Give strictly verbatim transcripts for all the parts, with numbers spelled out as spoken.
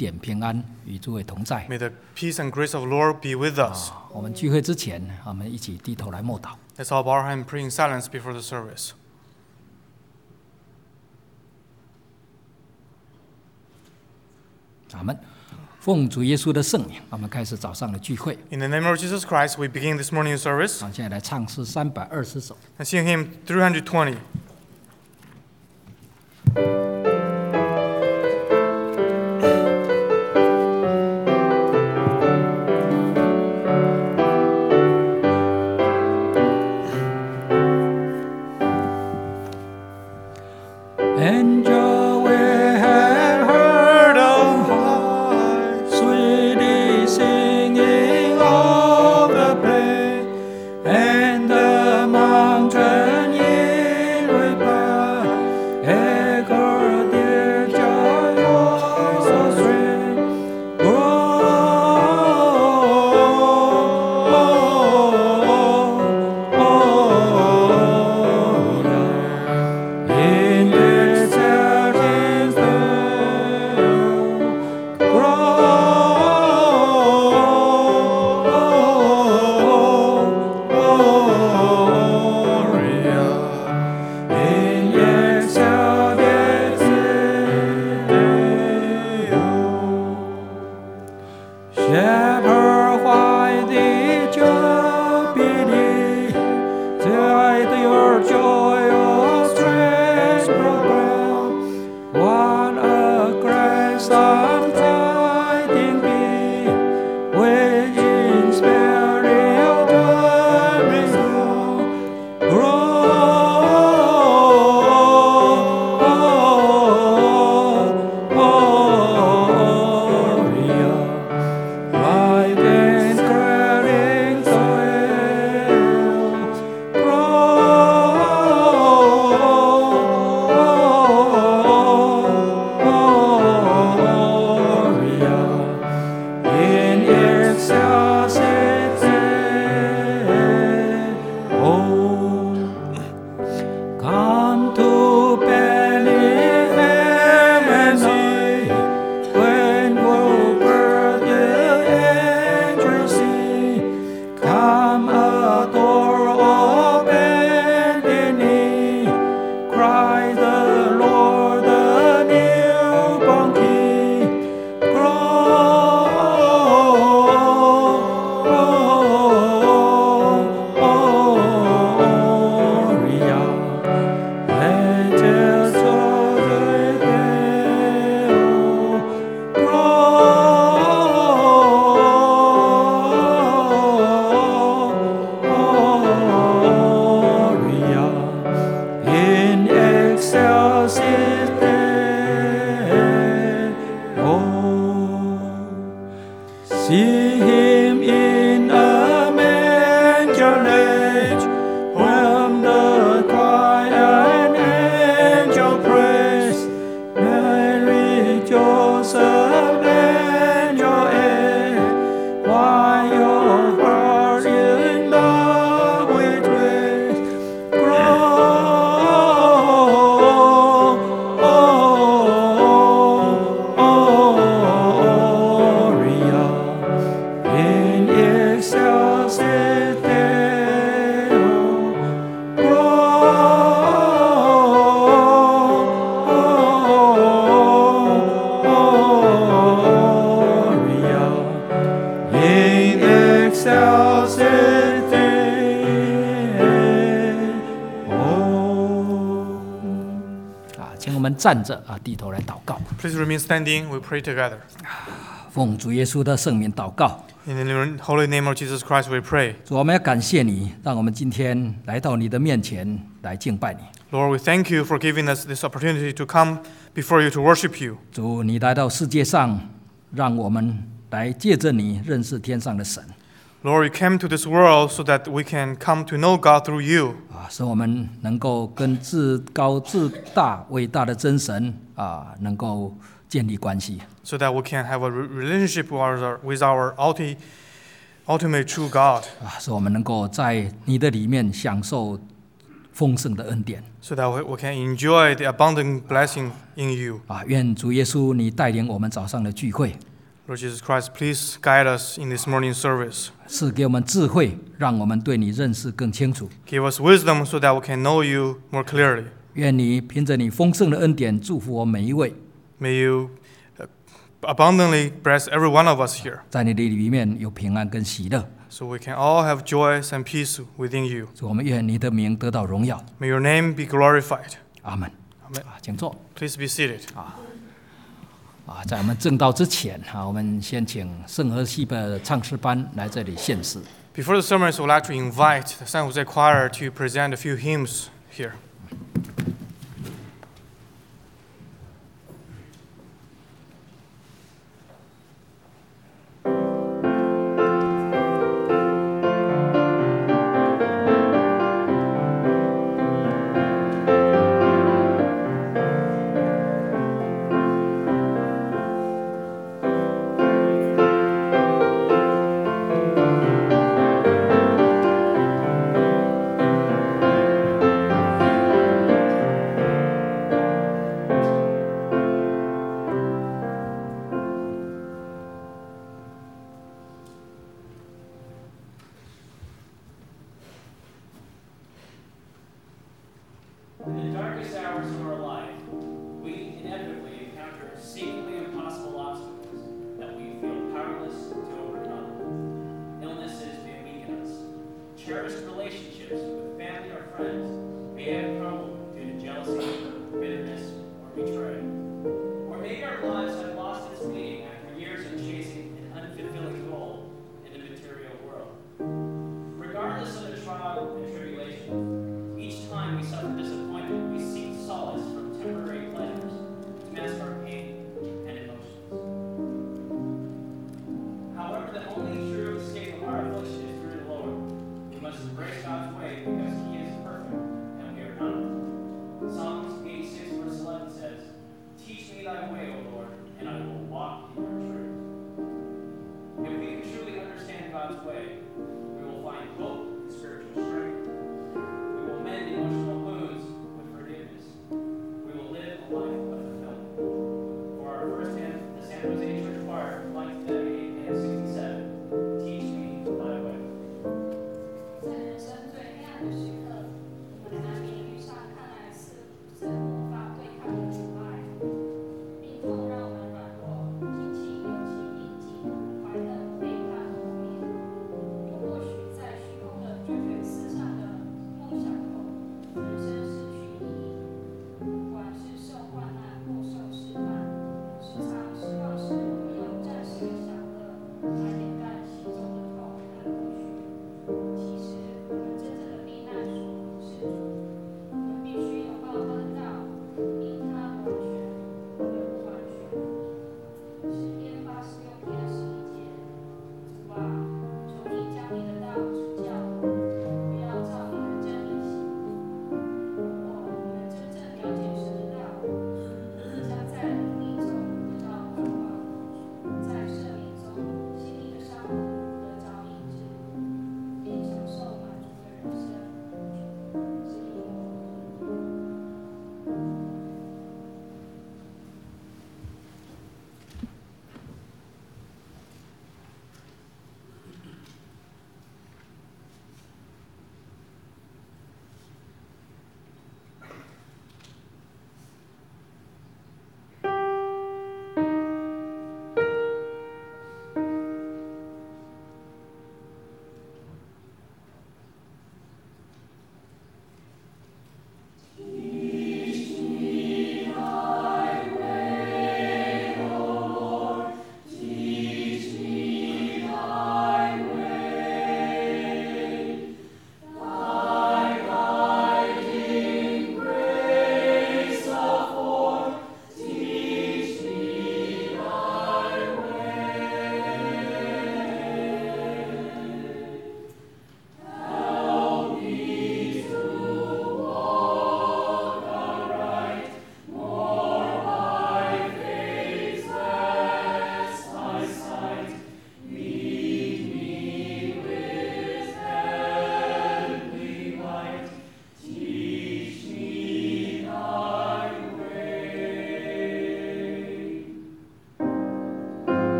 典平安与诸位同在。 May the peace and grace of the Lord be with us. 我们聚会之前，我们一起低头来默祷。 Let's all bow our head and pray in silence before the service. 阿们。奉主耶稣的圣名，我们开始早上的聚会。 In the name of Jesus Christ, we begin this morning's service 好，现在来唱诗三百二十首。 and sing hymn three hundred twenty. And Yahweh had heard of my sweet singing of the plain, and the mountain in reply echoed their joyous strain. In the certain Gloria in excelsis Deo. Shepherd, why did you pity? Tide your joyous strength proclaim. What a gracious tidings be, which in spirit brings Gloria. By then clearing Gloria in excelsis Deo. Come to Bethlehem and see, when will birth the angels sing. Come adore, open the knee, cry the Lord, the newborn King. Gloria. Angels of the Gloria in excelsis Deo. See him in a manger laid, when the choir and angel praise. Mary, Joseph, and your aid, why your heart in love with grace. Gloria in excelsis Deo. Gloria in excelsis Deo. 啊，请我们站着啊，低头来祷告。 Please remain standing. We pray together. 奉主耶稣的圣名祷告。 In the holy name of Jesus Christ, we pray. 主，我们要感谢你，让我们今天来到你的面前来敬拜你。 Lord, we thank you for giving us this opportunity to come before you to worship you. 主，你来到世界上，让我们来借着你认识天上的神 Lord, you came to this world so that we can come to know God through you. 啊，使我们能够跟至高至大伟大的真神啊，能够建立关系。 So that we can have a re- relationship with our, with our ulti, ultimate true God. 啊，使我们能够在你的里面享受丰盛的恩典 so that we, we can enjoy the abundant blessing in you. 啊！愿主耶稣你带领我们早上的聚会， Lord Jesus Christ, please guide us in this morning service. 赐给我们智慧，让我们对你认识更清楚。 Give us wisdom so that we can know you more clearly. 愿你凭着你丰盛的恩典祝福我每一位， May you uh, abundantly bless every one of us here, 在你的里面有平安跟喜乐。 so we can all have joy and peace within you. 主，我们愿你的名得到荣耀。 May your name be glorified. 阿门。 Amen. 啊，请坐。 Please be seated. 啊，在我们正道之前，啊，我们先请圣和西的唱诗班来这里献诗。 Before the sermon, I would like to invite the San Jose Choir to present a few hymns here.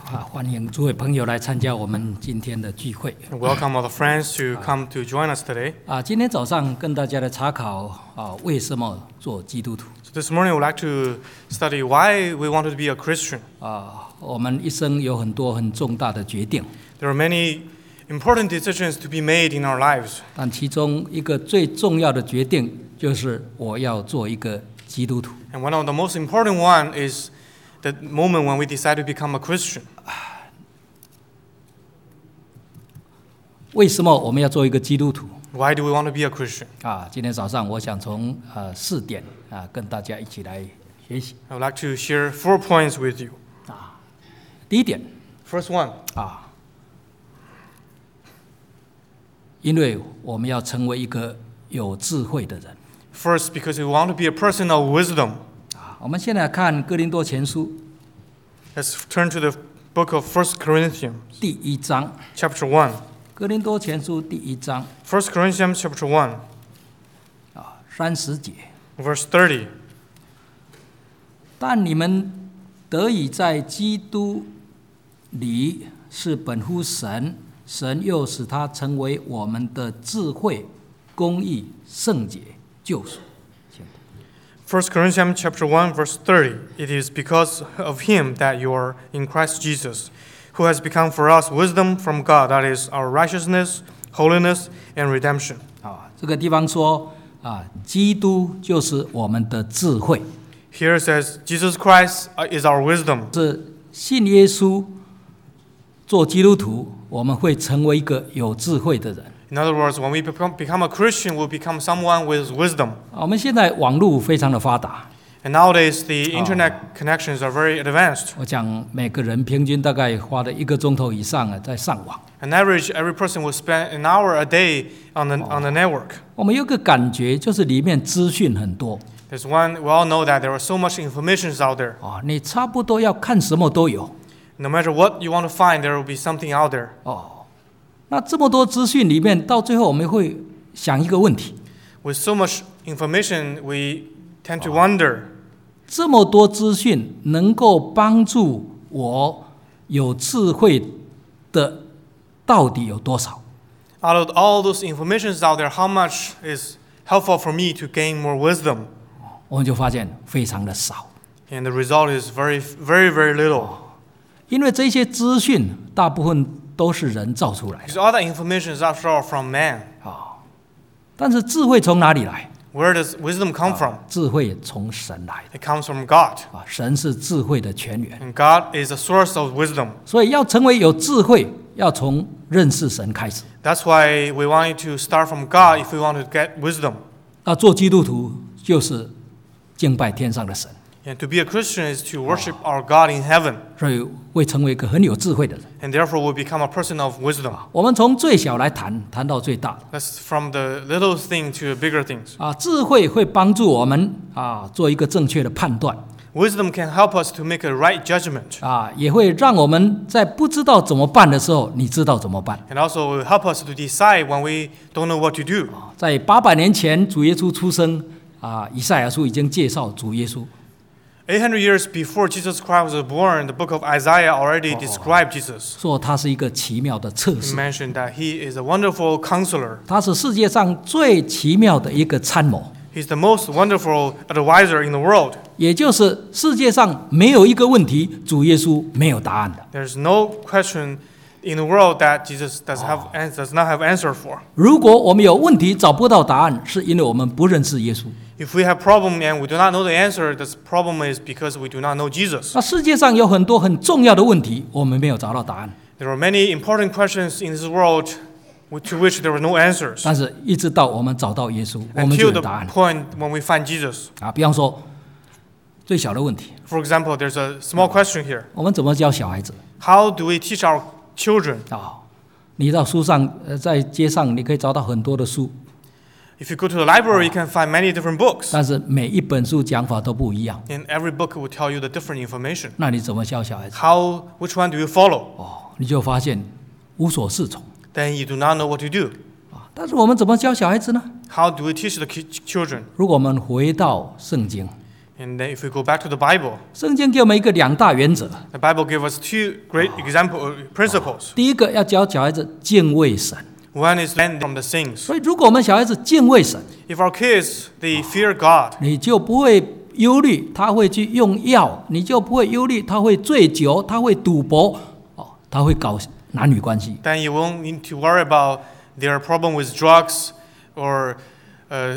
啊，欢迎诸位朋友来参加我们今天的聚会。 Welcome all the friends to come to join us today. 啊，今天早上跟大家来查考啊，为什么做基督徒？ So this morning, we'd like to study why we wanted to be a Christian. 啊，我们一生有很多很重大的决定， There are many important decisions to be made in our lives. 但其中一个最重要的决定就是我要做一个基督徒。 And one of the most important one is the moment when we decide to become a Christian. 为什么我们要做一个基督徒？ Why do we want to be a Christian? 啊，今天早上我想从呃四点啊跟大家一起来学习。 I would like to share four points with you. 第一点 First one, 啊，因为我们要成为一个有智慧的人。 first, because we want to be a person of wisdom. 啊，我们现在看哥林多前书 Let's turn to the book of First Corinthians, 第一章， chapter one. 哥林多前书第一章 First Corinthians, chapter one, 啊三十节。 verse thirty. 但你们得以在基督里是本乎神，神又使他成为我们的智慧、公义、圣洁、救赎。 First Corinthians chapter one, verse thirty. It is because of him that you are in Christ Jesus, who has become for us wisdom from God, that is our righteousness, holiness, and redemption. 啊，这个地方说啊，基督就是我们的智慧， Here it says, Jesus Christ is our wisdom. 是信耶稣做基督徒，我们会成为一个有智慧的人。 In other words, when we become, become a Christian, we'll become someone with wisdom. 啊我们现在网络非常的发达， And nowadays, the internet connections are very advanced. 我讲每个人平均大概花了一个钟头以上啊在上网。 On average, every person will spend an hour a day on the, on the network. 我们有个感觉，就是里面资讯很多 There's one, we all know that there are so much information out there. 啊，你差不多要看什么都有 No matter what you want to find, there will be something out there. 哦。那这么多资讯里面，到最后我们会想一个问题： With so much information, we tend to wonder, 这么多资讯能够帮助我有智慧的到底有多少？ out of all those informations out there, how much is helpful for me to gain more wisdom? 我们就发现非常的少， And the result is very, very, very little. 因为这些资讯大部分都是人造出来的 Because all that information is after all from man. 啊。但是智慧从哪里来？ Where does wisdom come from? 智慧从神来的 It comes from God. 啊，神是智慧的泉源。 And God is the source of wisdom. 所以要成为有智慧，要从认识神开始。 That's why we want to start from God if we want to get wisdom. 那做基督徒就是敬拜天上的神， And to be a Christian is to worship our God in heaven. 所以会成为一个很有智慧的人。 And therefore will become a person of wisdom. 我们从最小来谈，谈到最大 That's from the little thing to the bigger things. 啊，智慧会帮助我们啊做一个正确的判断 Wisdom can help us to make a right judgment. 啊，也会让我们在不知道怎么办的时候，你知道怎么办。 And also will help us to decide when we don't know what to do. 在八百年前，主耶稣出生啊，以赛亚书已经介绍主耶稣 eight hundred years before Jesus Christ was born, the book of Isaiah already described Jesus. 说他是一个奇妙的测 He 试， mentioned that he is a wonderful counselor. 他是世界上最奇妙的一个参谋。 He's the most wonderful advisor in the world. 也就是世界上没有一个问题，主耶稣没有答案的。 There's no question in the world that Jesus does, have, does not have answer for. 如果我们有问题找不到答案，是因为我们不认识耶稣。 If we have problem and we do not know the answer, the problem is because we do not know Jesus. 那世界上有很多很重要的问题，我们没有找到答案。 There are many important questions in this world to which there were no answers. 但是，一直到我们找到耶稣，我们就 Until 有 the 答案 point when we find Jesus. 啊。比方说，最小的问题， For example, there's a small question here. 我们怎么教小孩子 How do we teach our children? 啊？你到书上，呃，在街上你可以找到很多的书， If you go to the library, you can find many different books. 但是每一本书讲法都不一样。 And every book will tell you the different information. 那你怎么教小孩子？ How, which one do you follow? 哦，你就发现无所适从 Then you do not know what to do. 啊。但是我们怎么教小孩子呢？ How do we teach the ki- children? 如果我们回到圣经， And then if we go back to the Bible, 圣经给我们一个两大原则。 the Bible gives us two great example uh, principles. 第一个要教小孩子敬畏神， One is learn from the things. 所以如果我们小孩子敬畏神， If our kids they fear God, 你就不会忧虑他会去用药，你就不会忧虑他会醉酒，他会赌博，哦，他会搞男女关系。 then you won't need to worry about their problem with drugs or uh,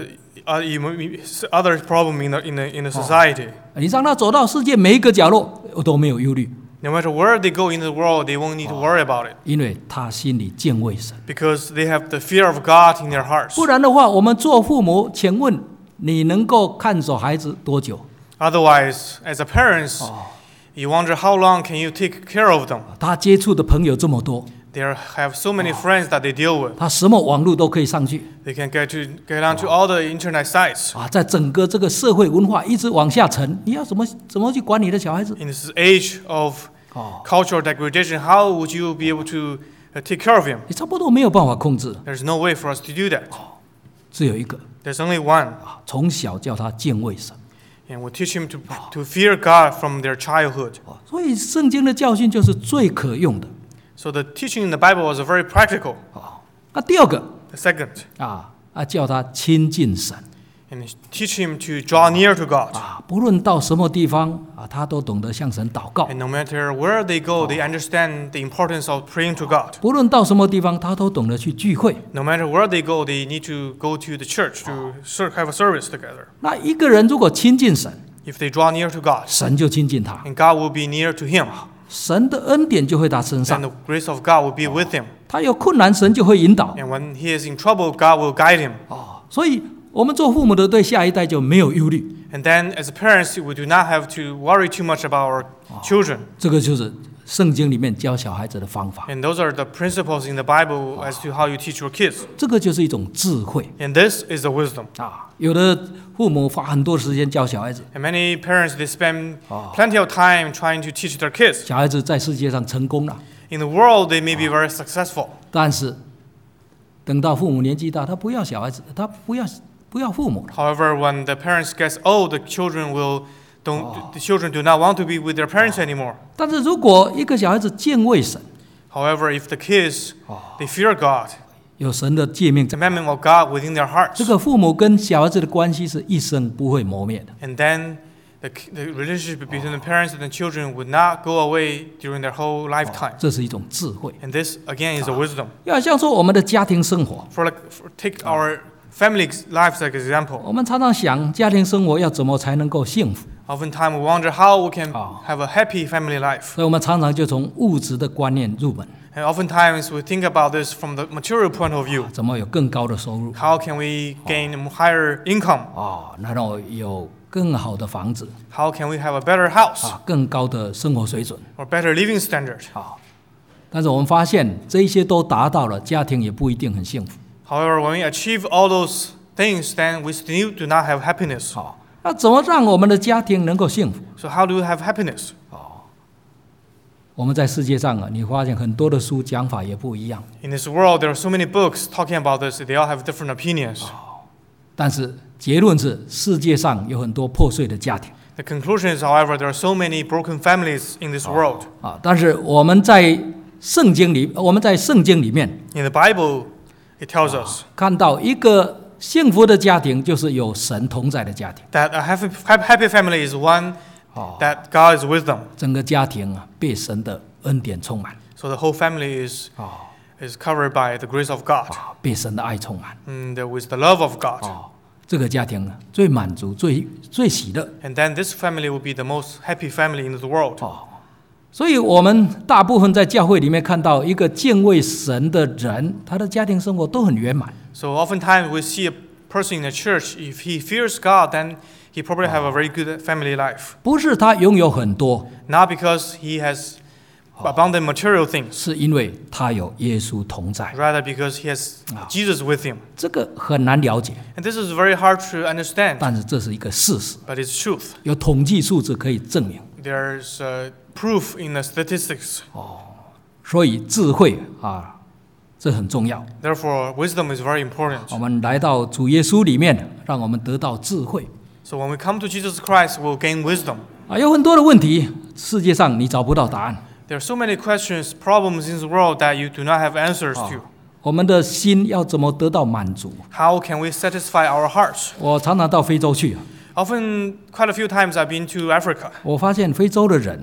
other problem in the, in the, in the society. 你让他走到世界每一个角落，我都没有忧虑， No matter where they go in the world, they won't need to worry about it 因为他心里敬畏神。 because they have the fear of God in their hearts. 不然的话，我们做父母，请问你能够看守孩子多久？ Otherwise, as a parents, you wonder how long can you take care of them. 他接触的朋友这么多， They have so many friends that they deal with. 他什么网络都可以上去 They can get to get onto all the internet sites. 啊！在整个这个社会文化一直往下沉，你要怎么怎么去管你的小孩子？ In this age of cultural degradation, how would you be able to uh, take care of him? 你差不多没有办法控制， There's no way for us to do that. 只有一个 There's only one. 啊，从小叫他敬畏神。 And we teach him to, to fear God from their childhood. 哦所以圣经的教训就是最可用的。 So the teaching in the Bible was very practical. 那第二个 The second, 啊啊，叫他亲近神 and teach him to draw near to God. 啊，不论到什么地方啊，他都懂得向神祷告； And no matter where they go, they understand the importance of praying to God. 不论到什么地方，他都懂得去聚会。 No matter where they go, they need to go to the church to ser- have a service together. 那一个人如果亲近神， If they draw near to God, 神就亲近他， and God will be near to him, 神的恩典就会在他身 and 上。 the grace of God will be with him. 他有困难，神就会引导。 And when he is in trouble, God will guide him. 哦，所以我们做父母的对下一代就没有忧虑。 And then, as parents, we do not have to worry too much about our children. 这个就是圣经里面教小孩子的方法， And those are the principles in the Bible as to how you teach your kids. 这个就是一种智慧 And this is the wisdom. 啊。有的父母花很多时间教小孩子， And many parents, they spend plenty of time trying to teach their kids. 小孩子在世界上成功了， In the world, they may be very successful. 但是等到父母年纪大，他不要小孩子，他不要不要父母了。 However, when the parents gets old, the children will don't the children do not want to be with their parents anymore. 但是如果一个小孩子敬畏神， However, if the kids they fear God, 有神的诫命 the 在， commandment of God within their hearts, 这个父母跟小孩子的关系是一生不会磨灭的。 and then the, the relationship between the parents and the children would not go away during their whole lifetime. 这是一种智慧。 And this again is a wisdom. 要像说我们的家庭生活， For like for, take our family lives like example. 我们常常想家庭生活要怎么才能够幸福， Oftentimes we wonder how we can Oh. have a happy family life. 所以我们常常就从物质的观念入门， And oftentimes we think about this from the material point of view. 怎么有更高的收入 How can we gain higher income? 啊，然后有更好的房子 How can we have a better house 啊，更高的生活水准 or better living standard? 啊。但是我们发现这一些都达到了，家庭也不一定很幸福。 However, when we achieve all those things, then we still do not have happiness. 好，那怎么让我们的家庭能够幸福？ So how do we have happiness? 我们在世界上啊，你发现很多的书讲法也不一样， In this world, there are so many books talking about this. They all have different opinions. 但是结论是世界上有很多破碎的家庭 The conclusion is, however, there are so many broken families in this world. 啊。但是我们在圣经里，我们在圣经里面 In the Bible, it tells us 看到一个幸福的家庭，就是有神同在的家庭。 that a happy, happy family is one that God is with them. 整个家庭啊，被神的恩典充满 So the whole family is 啊 is covered by the grace of God 啊，被神的爱充满 and with the love of God. 啊。这个家庭啊，最满足、最最喜乐 And then this family will be the most happy family in the world. 哦。所以，我们大部分在教会里面看到一个敬畏神的人，他的家庭生活都很圆满。 So oftentimes we see a person in the church, if he fears God, then he probably have a very good family life. 不是他拥有很多， Not because he has abundant material things, 是因为他有耶稣同在。 rather because he has Jesus with him. 这个很难了解， And this is very hard to understand, 但是这是一个事实， but it's truth. 有统计数字可以证明。 There's uh, proof in the statistics. 所以智慧啊，这很重要。 Therefore, wisdom is very important. 我们来到主耶稣里面，让我们得到智慧。 So when we come to Jesus Christ, we'll gain wisdom. 啊，有很多的问题，世界上你找不到答案。 There are so many questions, problems in the world that you do not have answers to. 我们的心要怎么得到满足？ How can we satisfy our hearts? 我常常到非洲去， Often, quite a few times I've been to Africa. 我发现非洲的人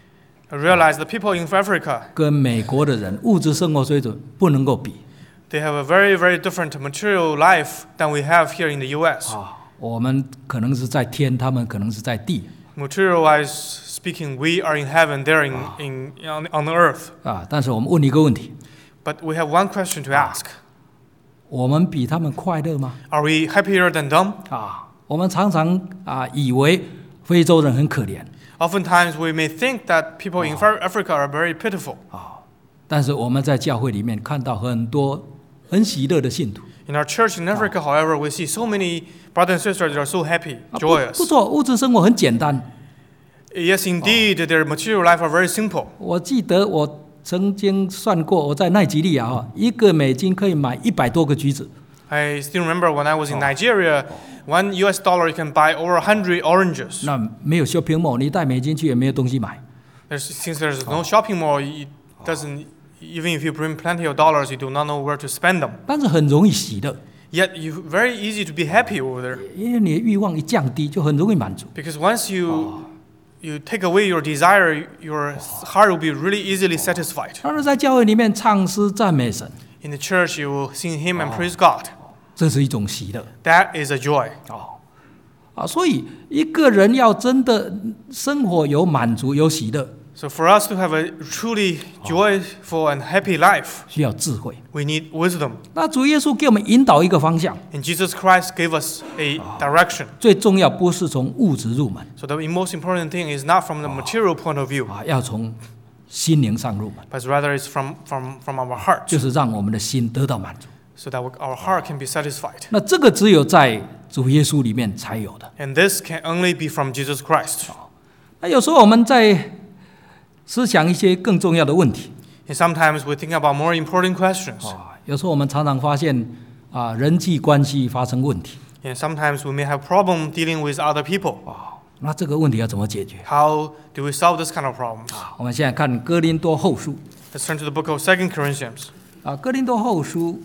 I realize the people in Africa, 跟美国的人物质生活水准不能够比。 they have a very, very different material life than we have here in the U S. 啊，我们可能是在天，他们可能是在地。 Material-wise speaking, we are in heaven, they're in, in, on, on the earth. 啊，但是我们问一个问题： But we have one question to ask. 我们比他们快乐吗？ Are we happier than them? 啊，我们常常啊以为非洲人很可怜 Oftentimes, we may think that people in Fa- Africa are very pitiful. 啊，但是我们在教会里面看到很多很喜乐的信徒。 In our church in Africa, however, we see so many brothers and sisters that are so happy, 啊，不 joyous. 不错，物质生活很简单。 Yes, indeed, their material life are very simple. 我记得我曾经算过，我在奈及利亚啊，一个美金可以买一百多个橘子。 I still remember when I was in Nigeria, one U S dollar you can buy over a hundred oranges. 那没有 shopping mall，你带美金去也没有东西买。 There's, since there's no shopping mall, it doesn't. Even if you bring plenty of dollars, you do not know where to spend them. 但是很容易喜乐， Yet, you very easy to be happy over there 因为你的欲望一降低，就很容易满足。 because once you you take away your desire, your heart will be really easily satisfied. 当然，在教会里面唱诗赞美神， In the church, you will sing hymn and praise God. 这是一种喜乐。 That is a joy. 哦，啊，所以一个人要真的生活有满足、有喜乐， So for us to have a truly joyful and happy life, 需要智慧。 we need wisdom. 那主耶稣给我们引导一个方向， And Jesus Christ gave us a direction. 最重要不是从物质入门 So the most important thing is not from the material point of view, 啊，要从心灵上入门， but rather it's from, from, from our heart, 就是让我们的心得到满足。 so that our heart can be satisfied. 那这个只有在主耶稣里面才有的。 And this can only be from Jesus Christ. 那有时候我们在思想一些更重要的问题 And sometimes we think about more important questions. 啊，有时候我们常常发现啊，人际关系发生问题 And sometimes we may have problem dealing with other people. 啊，那这个问题要怎么解决？ How do we solve this kind of problems? 我们现在看哥林多后书 Let's turn to the book of Second Corinthians. 啊，哥林多后书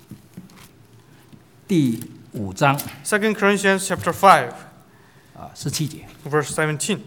第五章 Second Corinthians chapter five, 啊十七节。 verse seventeen.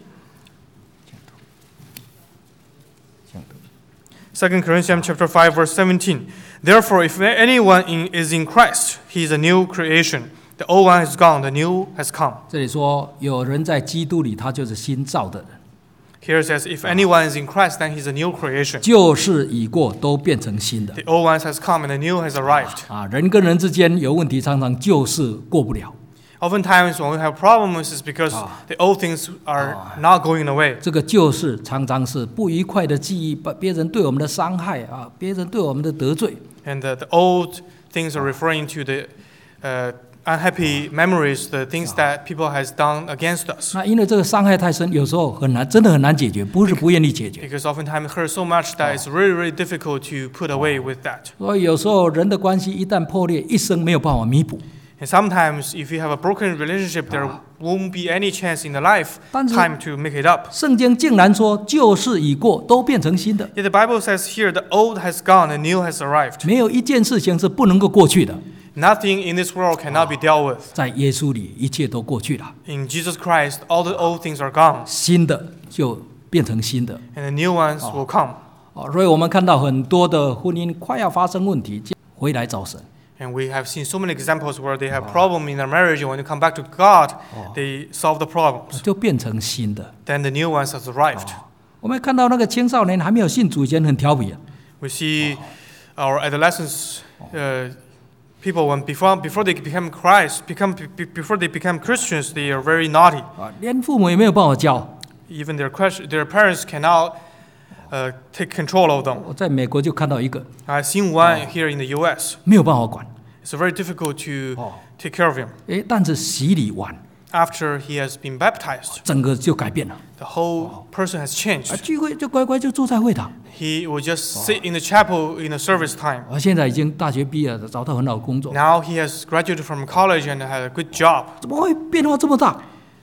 Second Corinthians chapter five, verse seventeen. Therefore, if anyone in, is in Christ, he is a new creation. The old one is gone, the new has come. 这里说有人在基督里，他就是新造的人， Here it says, if anyone is in Christ, then he's a new creation. 旧事已过，都变成新的 The old one has come and the new has arrived. 啊。人跟人之间有问题，常常旧事过不了。 Oftentimes, when we have problems, it's because the old things are not going away. 这个旧事常常是不愉快的记忆，把别人对我们的伤害啊，别人对我们的得罪 And the, the old things are referring to the uh, unhappy memories, the things that people has done against us. 那因为这个伤害太深，有时候很难，真的很难解决，不是不愿意解决。 Because oftentimes it hurts so much that it's really, really difficult to put away with that. 所以有时候人的关系一旦破裂，一生没有办法弥补。 And sometimes, if you have a broken relationship, there won't be any chance in the lifetime to make it up. 圣经竟然说旧事已过，都变成新的， Yet the Bible says here, the old has gone, the new has arrived. 没有一件事情是不能够过去的。 Nothing in this world cannot be dealt with. 在耶稣里，一切都过去了， In Jesus Christ, all the old things are gone, 新的就变成新的。 and the new ones will come. 哦，所以我们看到很多的婚姻快要发生问题，回来找神。 And we have seen so many examples where they have problem in their marriage, and when they come back to God, they solve the problems. 就变成新的。 Then the new ones has arrived. 我们看到那个青少年还没有信主以前很调皮啊， We see our adolescents, uh, people when before before they become Christ, become be- before they become Christians, they are very naughty. 啊，连父母也没有办法教。 Even their question, their parents cannot uh, take control of them. 我在美国就看到一个 I've seen one here in the U S. 没有办法管， It's very difficult to Oh. take care of him. 诶，但是洗礼完， After he has been baptized, 整个就改变了。 the whole person has 啊， changed. 聚会就乖乖就住在会堂。 He will just sit in the chapel in the service time. 啊，现在已经大学毕业了，找到很好的工作， Now he has graduated from college and had a good job. 怎么会变化这么大？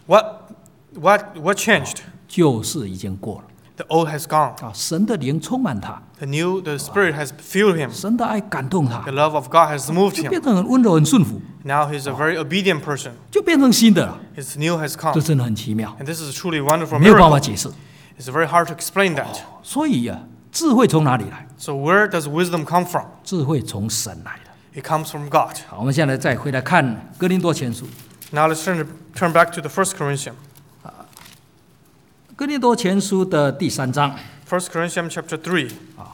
What, what, what changed? 旧事已经过了 The old has gone. 啊，神的灵充满他， The new, the Spirit has filled him. 神的爱感动他 The，love of God has moved 就 him. 变成很温柔、很顺服， Now he's a very obedient person. 就变成新的了。 His new has come. 这真的很奇妙， And this is a truly wonderful 没有办法 miracle. 解释。 It's very hard to explain that. 所以啊，智慧从哪里来？ So where does wisdom come from? 智慧从神来的。 It comes from God. 好，我们现在再回来看哥林多前书。 Now let's turn, to, turn back to the First Corinthians. 哥林多前书的第三章 First Corinthians chapter three,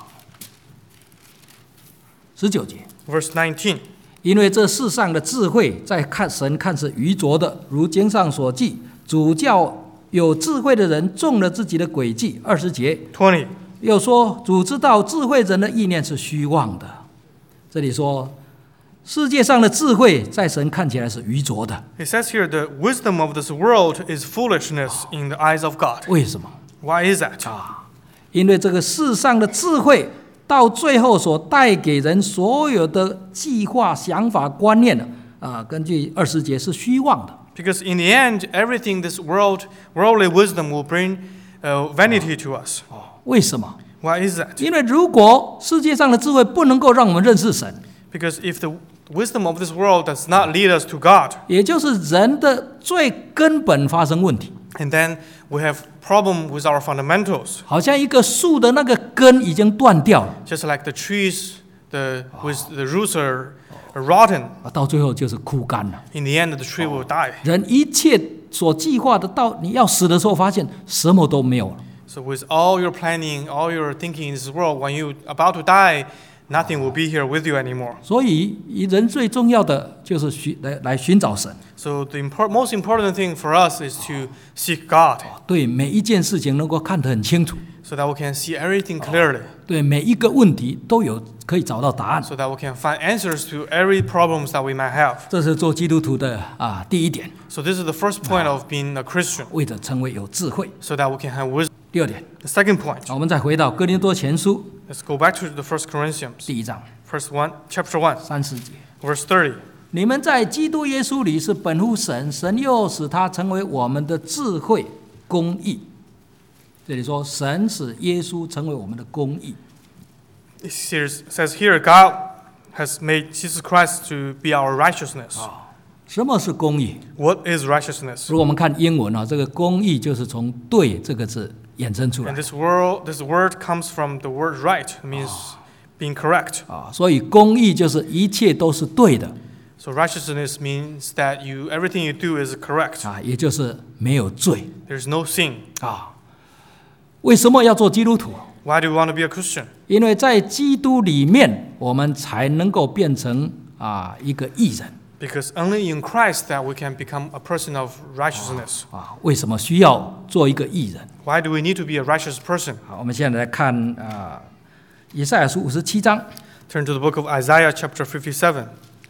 十九节， verse nineteen. 因为这世上的智慧，在看神看是愚拙的，如经上所记，主叫有智慧的人中了自己的诡计。二十节 twenty. 又说，主知道智慧人的意念是虚妄的。这里说，世界上的智慧在神看起来是愚拙的， It says here, the wisdom of this world is foolishness in the eyes of God. 为什么？ Why is that? 啊，因为这个世上的智慧，到最后所带给人所有的计划、想法、观念呢，啊，根据二十节是虚妄的。 Because in the end, everything this world, worldly wisdom will bring uh, vanity to us. 为什么？ Why is that? 因为如果世界上的智慧不能够让我们认识神， Because if the wisdom of this world does not lead us to God, 也就是人的最根本发生问题， and then we have problem with our fundamentals, 好像一个树的那个根已经断掉了， just like the trees, the with the roots are, are rotten. 啊，到最后就是枯干了。 In the end, the tree will die. 人一切所计划的，到你要死的时候，发现什么都没有了。 So with all your planning, all your thinking in this world, when you're about to die, nothing will be here with you anymore. 所以，人最重要的就是寻来来寻找神， So the impor- most important thing for us is to seek God, 对每一件事情能够看得很清楚， so that we can see everything clearly, 对每一个问题都有可以找到答案。 so that we can find answers to every problems that we might have. 这是做基督徒的啊第一点， So this is the first point of being a Christian, 为着成为有智慧。 so that we can have wisdom. 第二点， The second point, 好我们再回到哥林多前书 let's go back to the First Corinthians, 第一章 first one, chapter one, 三十节。 verse thirty. 你们在基督耶稣里是本乎神，神又使他成为我们的智慧、公义。这里说，神使耶稣成为我们的公义。 It says says here, God has made Jesus Christ to be our righteousness. 什么是公义？ What is righteousness? 如果我们看英文啊，这个公义就是从“对”这个字衍生出来 And this word, this word comes from the word right. It means being correct. 啊，所以公义就是一切都是对的 So righteousness means that you everything you do is correct. 啊，也就是没有罪 There's no sin. 啊。为什么要做基督徒？ Why do you want to be a Christian? 因为在基督里面，我们才能够变成啊一个义人 Because only in Christ that we can become a person of righteousness. 啊。为什么需要做一个义人？ Why do we need to be a righteous person? 好，我们现在来看啊，以赛亚书五十七章。 Turn to the book of Isaiah chapter fifty-seven.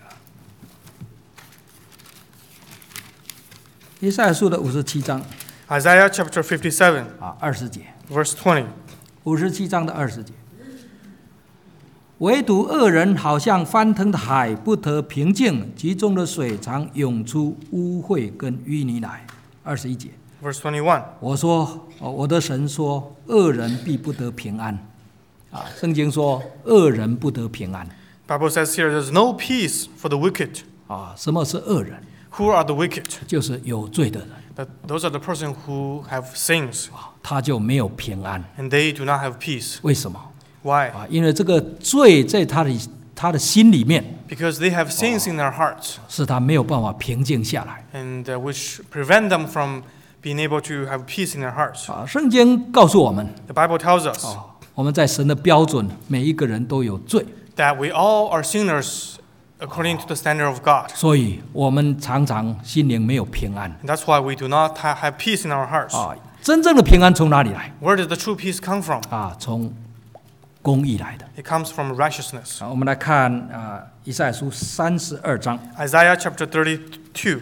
以赛亚书的五十七章 Isaiah chapter fifty-seven, 啊，二十节， verse twenty. 五十七章的二十节。唯独恶人好像翻腾的海，不得平静，其中的水常涌出污秽跟淤泥来。二十一节， Verse twenty-one. 我说，哦我的神说，恶人必不得平安。啊，圣经说，恶人不得平安。 Bible says here, there's no peace for the wicked. 啊，什么是恶人？ Who are the wicked? 就是有罪的人， That those are the person who have sins, 他就没有平安。 and they do not have peace. 为什么？ Why? 啊，因为这个罪在他的他的心里面， Because they have sins in their hearts, 使他没有办法平静下来。 and uh, which prevent them from being able to have peace in their hearts. 啊，圣经告诉我们， The Bible tells us 哦，我们在神的标准，每一个人都有罪， that we all are sinners according to the standard of God. 所以我们常常心灵没有平安。 And that's why we do not ha- have peace in our hearts. 啊，真正的平安从哪里来？ Where does the true peace come from? 啊，从公义来的。 It comes from righteousness. 好，我们来看啊，以赛亚书三十二章。 Isaiah chapter thirty-two.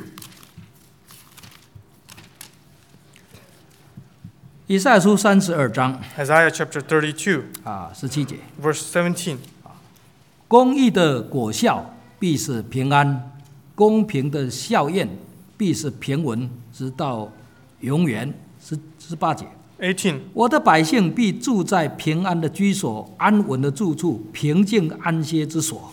以赛亚书三十二章 Isaiah chapter thirty-two, 啊，十七节， verse seventeen. 公义的果效必是平安，公平的效验必是平稳，直到永远。十十八节， eighteen. 我的百姓必住在平安的居所，安稳的住处，平静安歇之所。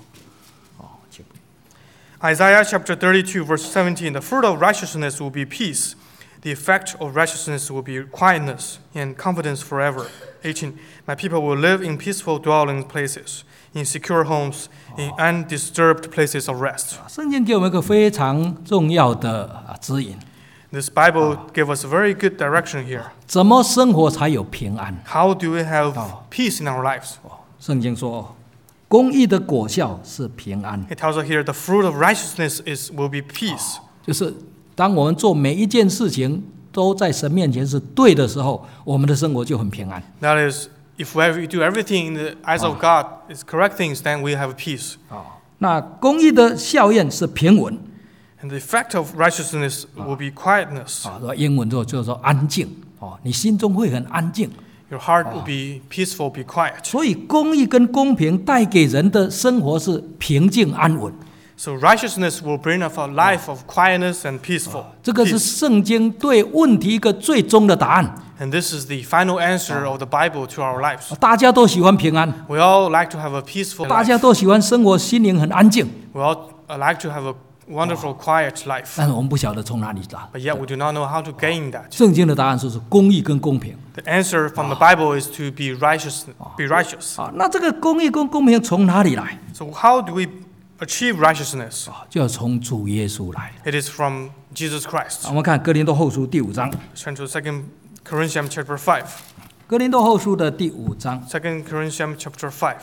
Isaiah chapter thirty-two, verse seventeen. The fruit of righteousness will be peace. The effect of righteousness will be quietness and confidence forever. eighteen. My people will live in peaceful dwelling places, in secure homes, in undisturbed places of rest. 圣经给我们一个非常重要的指引。 This Bible gave us a very good direction here. 怎么生活才有平安？ How do we have peace in our lives? 圣经说，公义的果效是平安。 It tells us here the fruit of righteousness is will be peace. 就是当我们做每一件事情都在神面前是对的时候，我们的生活就很平安。 That is, if we do everything in the eyes of God is correct things, then we have peace. 那公义的效验是平稳。 And the effect of righteousness will be quietness. 啊，英文就就是说安静。哦，你心中会很安静。 Your heart will be peaceful, be quiet. 所以公义跟公平带给人的生活是平静安稳。 So righteousness will bring us a life of quietness and peaceful. 这个是圣经对问题一个最终的答案。 And this is the final answer of the Bible to our lives. 大家都喜欢平安， We all like to have a peaceful 大 life. 家都喜欢生活心灵很安静， We all like to have a wonderful, quiet life. 但是我们不晓得从哪里来。 But yet we do not know how to gain that. 圣经的答案就是公义跟公平。 The answer from the Bible is to be righteous. Be righteous. 啊，那这个公义跟公平从哪里来？ So how do we achieve righteousness? 啊，就要从主耶稣来。 It is from Jesus Christ. 我们看哥林多后书第五章， Let's turn to Second Corinthians chapter five. 哥林多后书的第五章 Second Corinthians chapter five,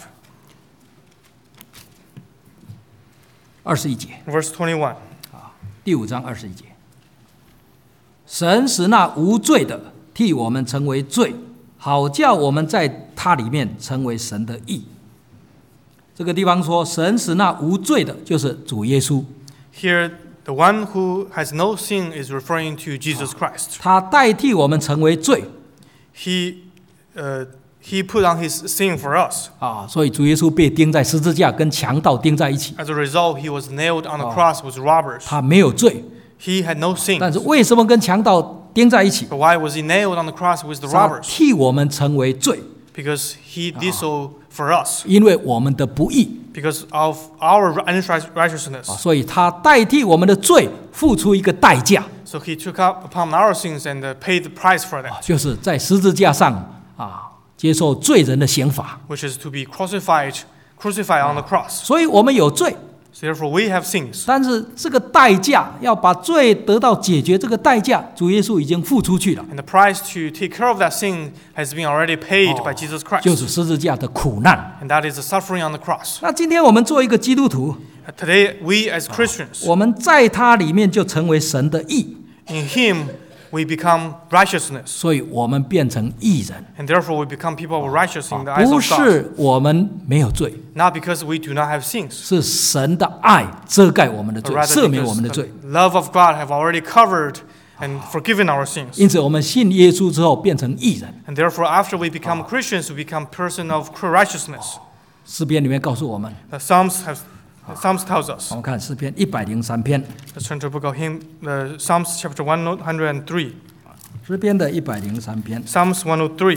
二十一节， verse twenty-one. 第五章二十一节，神使那无罪的替我们成为罪，好叫我们在他里面成为神的义。这个地方说，神使那无罪的，就是主耶稣， Here, the one who has no sin is referring to Jesus Christ. 他代替我们成为罪 He, uh, he put on his sin for us. 啊，所以主耶稣被钉在十字架，跟强盗钉在一起， As a result, he was nailed on the cross with robbers. 他没有罪， He had no sin. 但是为什么跟强盗钉在一起？ But why was he nailed on the cross with the 他 robbers? 替我们成为罪， Because he did so for us. 因为我们的不义 Because of our unrighteousness. 啊，所以他代替我们的罪，付出一个代价， So he took up upon our sins and uh, paid the price for that, 就是在十字架上啊，接受罪人的刑罚。 which is to be crucified, crucified on the cross. 所以我们有罪， So therefore, we have sins. 但是这个代价要把罪得到解决，这个代价主耶稣已经付出去了， And the price to take care of that sin has been already paid by Jesus 就是 Christ. 十字架的苦难。 And that is the suffering on the cross. 那今天我们做一个基督徒， Today, we as Christians, 我们在他里面就成为神的义， in Him, we become righteousness. 所以我们变成义人， And therefore, we become people who are righteous in the eyes 不 of God. 是我们没有罪， Not because we do not have sins, 是神的爱遮盖我们的 but 罪， rather 赦免我 because 们的 the 罪。 love of God have already covered and forgiven our sins. 因此，我们信耶稣之后变成义人。 And therefore, after we become Christians, we become person of righteousness. 诗篇里面告诉我们， The Psalms have, the Psalms tells us. 我们看诗篇一百零三篇， Let's turn to the book of hymn, the Psalms chapter one hundred three. 诗篇的一百零三篇 Psalms one oh three.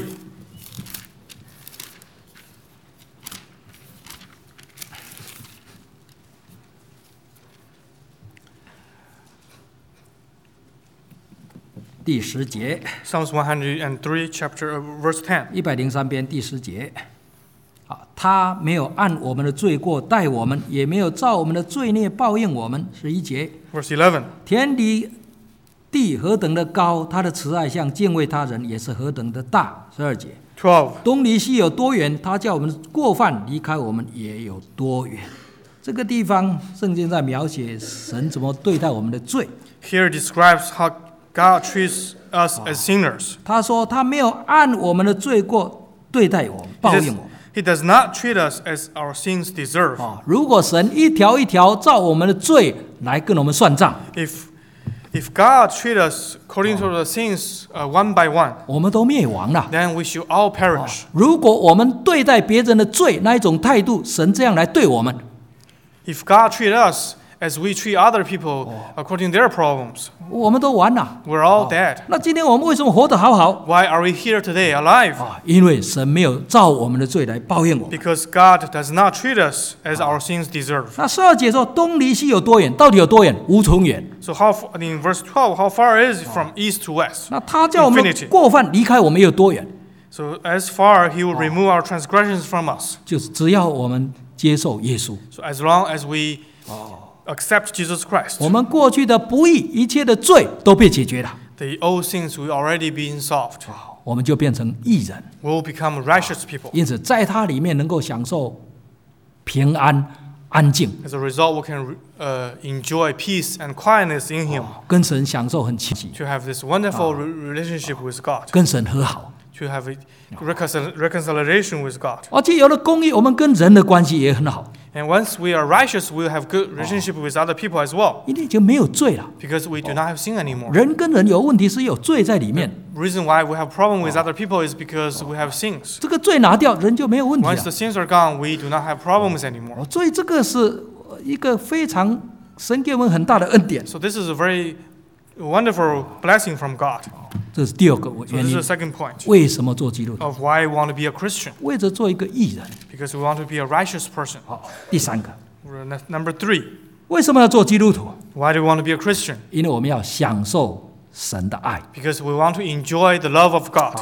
第十节， Psalms one hundred three, chapter uh, verse ten. 一百零三篇第十节。啊，他没有按我们的罪过待我们，也没有照我们的罪孽报应我们。十一节， Verse eleven. 天离地何等的高，他的慈爱向敬畏他人也是何等的大。十二节， twelve. 东离西有多远，他叫我们过犯离开我们也有多远。这个地方，圣经在描写神怎么对待我们的罪。 Here describes how God treats us as sinners. 他说他没有按我们的罪过对待我们， He 报 does, 应我们。 he does not treat us as our sins deserve. 啊，如果神一条一条照我们的罪来跟我们算账， If if God treat us according to the sins uh, one by one, 我们都灭亡了。 then we should all perish. 如果我们对待别人的罪那一种态度，神这样来对我们， If God treat us as we treat other people according to their problems. 我们都完了。 We're all dead. 那今天我们为什么活得好好？ Why are we here today alive? 啊，因为神没有照我们的罪来报应我们。 Because God does not treat us as our sins deserve. 那十二节说东离西有多远？到底有多远？无穷远。 So how f- in verse twelve, how far is it from east to west? 那他叫我们 Infinity. 过犯离开我们有多远？ So as far He will remove our transgressions from us. 就是只要我们接受耶稣， So as long as we accept Jesus Christ, 我们过去的不义、一切的罪都被解决了， the old sins will already be solved. 我们就变成义人。 We will become righteous people. 因此，在他里面能够享受平安、安静， As a result, we can uh, enjoy peace and quietness in Him. 跟神享受很奇迹， To have this wonderful re- relationship with God. 跟神和好。 To have a reconcil- reconciliation with God. 而且有了公义，我们跟人的关系也很好， And once we are righteous, we'll have good relationship with other people as well. 因为已经没有罪了。 Because we do not have sin anymore. 人跟人有问题是有罪在里面， Reason why we have problem with other people is because we have sins. 这个罪拿掉，人就没有问题 Once 了 the。sins are gone, we do not have problems anymore. 所以这个是一个非常神给我们很大的恩典， So this is a very wonderful blessing from God. 这是第二个 So 原 this 因 is。the second point 为什么做基督徒？ of why we want to be a Christian. 为着做一个义人。 Because we want to be a righteous person. 好，第三个， We're n- Number three, 为什么要做基督徒？ why do we want to be a Christian? 因为我们要享受神的爱。 Because we want to enjoy the love of God.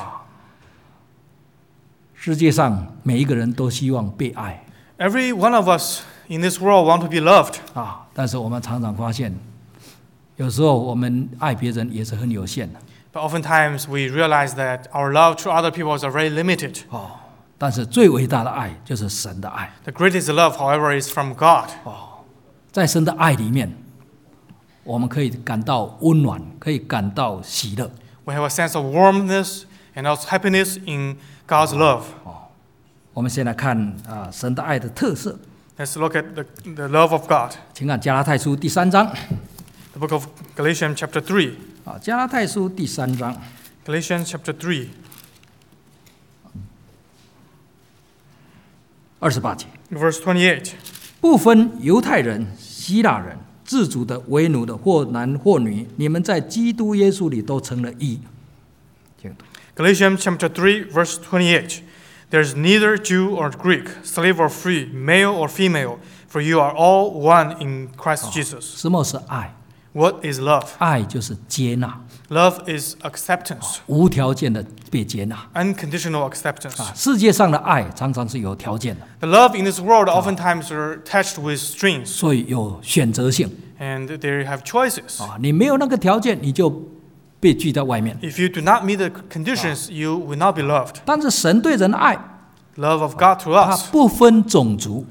世界上每一个人都希望被爱 Every one of us in this world want to be loved. 啊，但是我们常常发现，有时候我们爱别人也是很有限的 But oftentimes we realize that our love to other people is very limited. 哦。但是最伟大的爱就是神的爱， The greatest love, however, is from God. 在神的爱里面，我们可以感到温暖，可以感到喜乐。 We have a sense of warmness and also happiness in God's love. 我们先来看啊，神的爱的特色， Let's look at the, the love of God. 请看加拉太书第三章 The book of Galatians chapter three. 啊，加拉太书第三章 Galatians chapter three, 二十八节， verse twenty-eight. 不分犹太人、希腊人，自主的、为奴的，或男或女，你们在基督耶稣里都成了一。请读 Galatians chapter three, verse twenty-eight. There's neither Jew or Greek, slave or free, male or female, for you are all one in Christ Jesus. 什么是爱？ What is love? 爱就是接纳， Love is acceptance, 无条件的被接纳。 unconditional acceptance. 啊，世界上的爱常常是有条件的， The love in this world oftentimes are attached with strings, 所以有选择性 and they have choices. 啊。你没有那个条件，你就被拒在外面。 If you do not meet the conditions, you will not be loved. 但是神对人的爱， Love of God to 它 us 不分种族，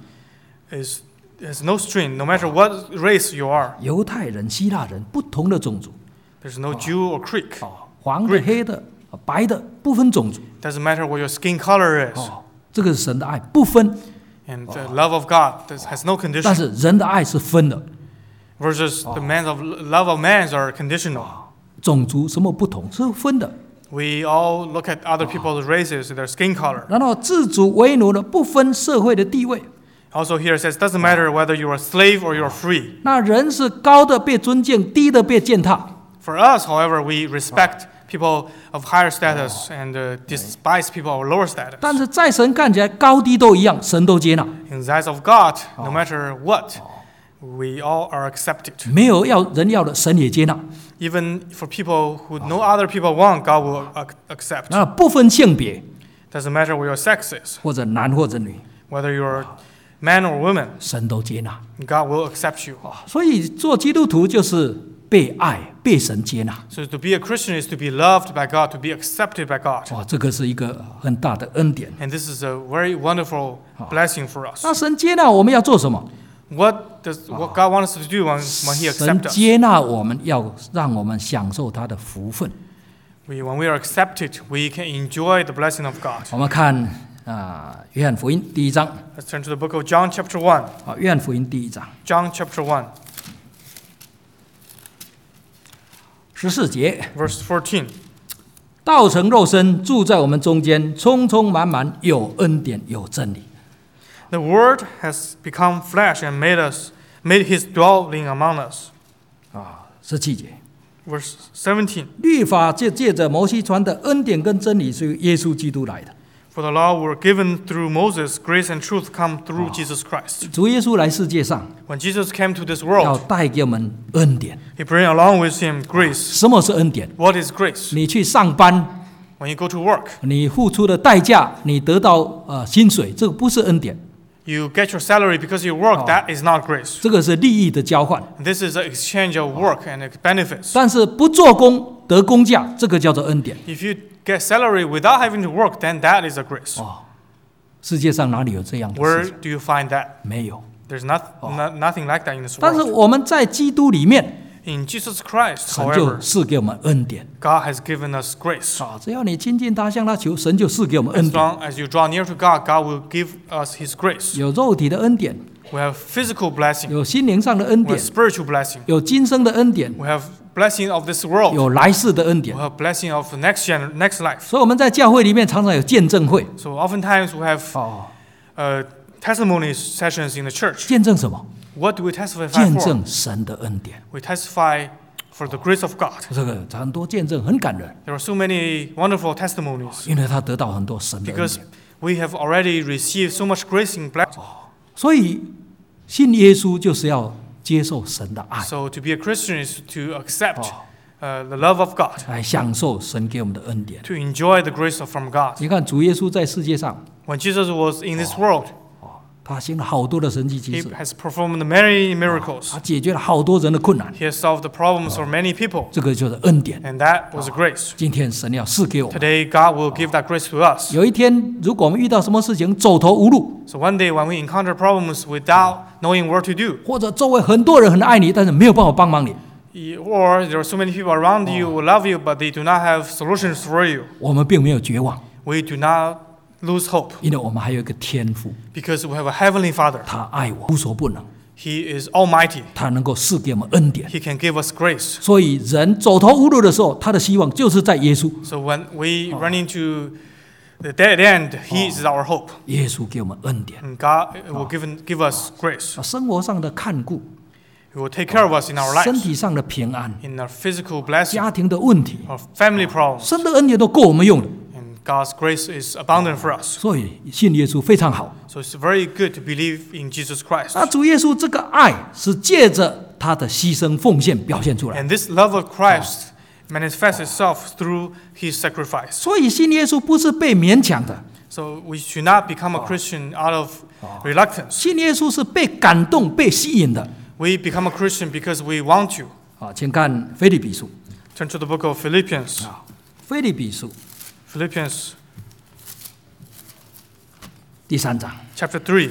is there's no string, no matter what race you are. 犹太人、希腊人不同的种族 There's no Jew or Greek. 啊，黄的、黑的、啊白的，不分种族 Doesn't matter what your skin color is. 哦。这个是神的爱不分， And the love of God does, has no 但 condition. 是人的爱是分的。 Versus the man of love of man are conditional. 种族什么不同是分的， We all look at other people's races, their skin color. 然后自主为奴的不分社会的地位。 Also here it says, doesn't matter whether you're a slave or you're free. 那人是高的被尊敬，低的被践踏。 For us, however, we respect people of higher status and uh, despise people of lower status. 但是在神看起来，高低都一样，神都接纳， In the eyes of God, no matter what, we all are accepted. 没有要人要的，神也接纳。 Even for people who no other people want, God will ac- accept. 那不分性别， Doesn't matter what your sex is, 或者男或者女， whether you're man or woman, 神都接纳。 God will accept you. 所以做基督徒就是被爱、被神接纳。 So to be a Christian is to be loved by God, to be accepted by God. 哇，这个是一个很大的恩典。 And this is a very wonderful blessing for us. 那神接纳我们要做什么？ What does what God wants us to do when, when He 神 accepts us? 接纳我们，要让我们享受他的福分。 We, when we are accepted, we can enjoy the blessing of God. 我们看啊，约翰福音第一章 Let's turn to the book of John chapter one. 啊，约翰福音第一章 John chapter one, 十四节， verse fourteen. 道成肉身，住在我们中间，充充满满，有恩典，有真理。 The Word has become flesh and made us made his dwelling among us. 啊，十七节， Verse seventeen. 律法借借着摩西传的恩典跟真理是由耶稣基督来的。 For the law were given through Moses, grace and truth come through Jesus Christ. 主耶稣来世界上， When Jesus came to this 要 world, 带给我们恩典。 he brought along with him grace. 什么是恩典？ What is grace? 你去上班， When you go to work, 你付出的代价，你得到呃薪水，这个不是恩典， you get your salary because you work. That is not grace. 这个是利益的交换。 This is an exchange of work and benefits. 但是不做工得工价，这个叫做恩典。 If you get salary without having to work, then that is a grace. 哦，世界上哪里有这样的 Where 事情？ do you find that? 没有。 There's not, not nothing like that in this 但是 world. 我们在基督里面， In Jesus Christ, 神就 however, 赐给我们恩典。 God has given us grace. 啊，只要你亲近他，向他求，神就赐给我们恩 As 典。 long as you draw near to God, God will give us His grace. 有肉体的恩典， We have physical blessing. 有心灵上的恩 We 典 have，spiritual blessing. 有今生的恩典， We have blessing of this world. 有来世的恩 We 典。 have blessing of the next gen, next life. 所以我们在教会里面常常有见证会。 So oftentimes we have 哦， uh, testimony sessions in the church. 见证什么？ What do we testify 见 for? 证神的恩典。 We testify for the grace of God. 这个很多见证很感人， There are so many wonderful testimonies 因为他得到很多神的恩 because 典。 we have already received so much grace and blessing. 所以信耶稣就是要接受神的爱， So to be a Christian is to accept uh, the love of God, 来享受神给我们的恩典。 to enjoy the grace of, from God. 你看主耶稣在世界上， When Jesus was in this world, 他行了好多的神迹奇 he 事， has performed many miracles. 他解决了好多人的困难， He has solved the problems for many people, 这个就是恩典。 and that was grace. 今天神要赐给我们。 Today, God will give that grace to us. 有一天，如果我们遇到什么事情走投无路， So one day when we encounter problems without knowing what to do, 或者周围很多人很爱你，但是没有办法帮忙你， or there are so many people around you who love you, but they do not have solutions for you, 我们并没有绝望， we do not lose hope 因为我们还有一个天父， because we have a heavenly Father. 他爱我，无所不能， He is almighty. 他能够赐给我们恩典。 He can give us grace. 所以人走投无路的时候，他的希望就是在耶稣。 So when we run into the dead end, He is our hope. 耶稣给我们恩典， And God will give, give us grace. 生活上的看顾， He will take care of us in our 身 lives, 体上的平安， in our physical blessing, 家庭的问题， our family problems. 神的恩典都够我们用的。 And God's grace is abundant for us. 所以信耶稣非常好。 So it's very good to believe in Jesus Christ. 那主耶稣这个爱是借着他的牺牲奉献表现出来， And this love of Christ manifests itself through His sacrifice. 所以信耶稣不是被勉强的， So we should not become a Christian out of reluctance. 信耶稣是被感动、被吸引的。 We become a Christian because we want to. 啊，请看腓立比书 Turn to the book of Philippians. 啊，腓立比书 Philippians 第三章 chapter three,